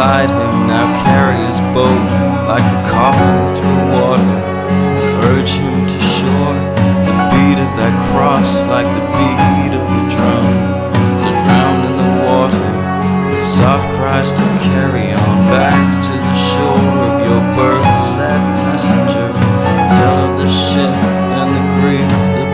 beside him, now carry his boat like a coffin through water, and urge him to shore. The beat of that cross like the beat of a drum, the drowned in the water with soft cries to carry on back to the shore of your birth. Sad